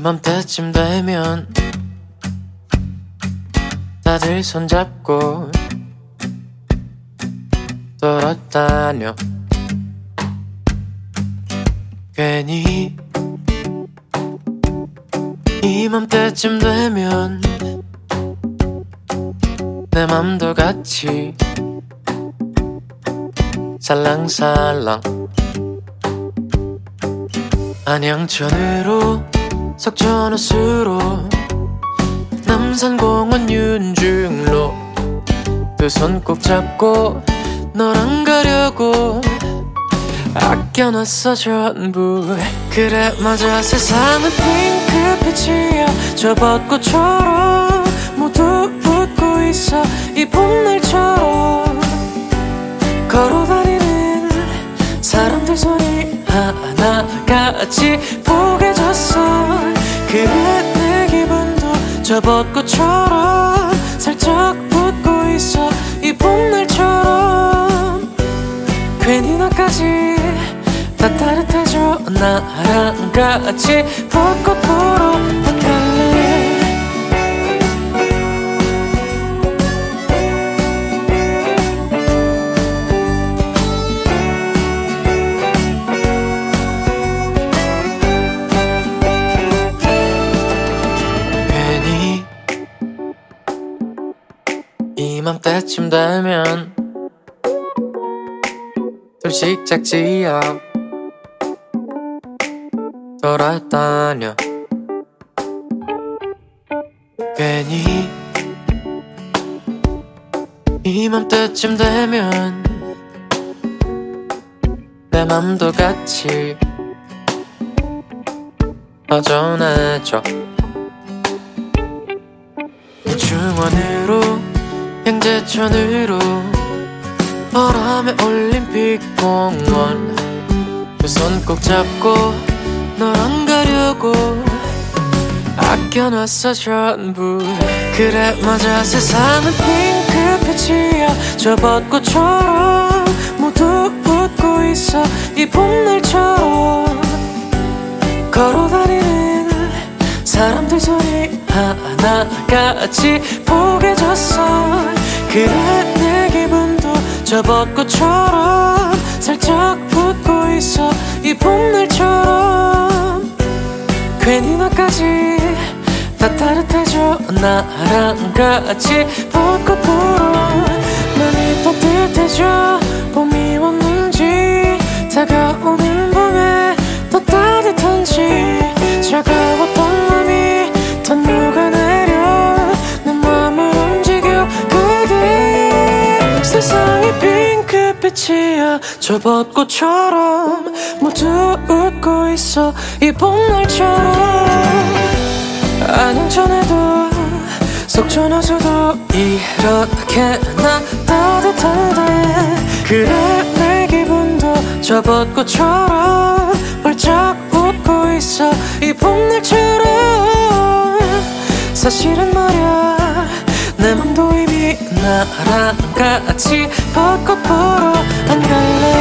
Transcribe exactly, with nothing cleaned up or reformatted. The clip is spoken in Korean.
이맘때쯤 되면 다들 손잡고 돌아다녀. 괜히 이맘때쯤 되면 내 맘도 같이 살랑살랑 안양천으로 석촌호수로 남산공원 윤중로 두 손 꼭 잡고 너랑 가려고 아껴놨어 전부. 그래 맞아 세상은 핑크빛이야. 저 벚꽃처럼 모두 웃고 있어 이 봄날처럼. 걸어다니는 사람들 손이 하나같이 포개졌어. 그래 내 기분도 저 벚꽃처럼 살짝 웃고 있어 이 봄날처럼. 괜히 너까지 다 따뜻해져. 나랑 같이 벚꽃 보러 안 갈래. 괜히 이맘때쯤 되면 둘씩 짝지어 돌아다녀. 괜히 이맘때쯤 되면 내 맘도 같이 허전해져. 중원으로 양재천으로 바람에 올림픽공원 두 손 꼭 잡고 너랑 가려고 아껴놨어 전부. 그래 맞아 세상은 핑크빛이야. 저 벚꽃처럼 모두 웃고 있어 이 봄날처럼. 걸어다니는 사람들 손이 하나같이 포개졌어. 그래 내 기분도 저 벚꽃처럼 살짝 웃고 있어 이 봄날처럼. 괜히 너까지 다 따뜻해져. 나랑 같이 벚꽃 보러 많이 따뜻해져. 봄이 왔는지 다가오는 봄에 더 따뜻한지 차가웠던 맘이 더 녹아내려 내 맘을 움직여. 그대 세상이 핑크빛이야. 저 벚꽃처럼 모두 웃고 있어 이 봄날처럼. 안양천에도 석촌호수도 이렇게나 따뜻한데. 그래 내 기분도 저 벚꽃처럼 활짝 웃고 있어 이 봄날처럼. 사실은 말야 내 맘도 이미 나랑 같이 벚꽃 보러 안 갈래.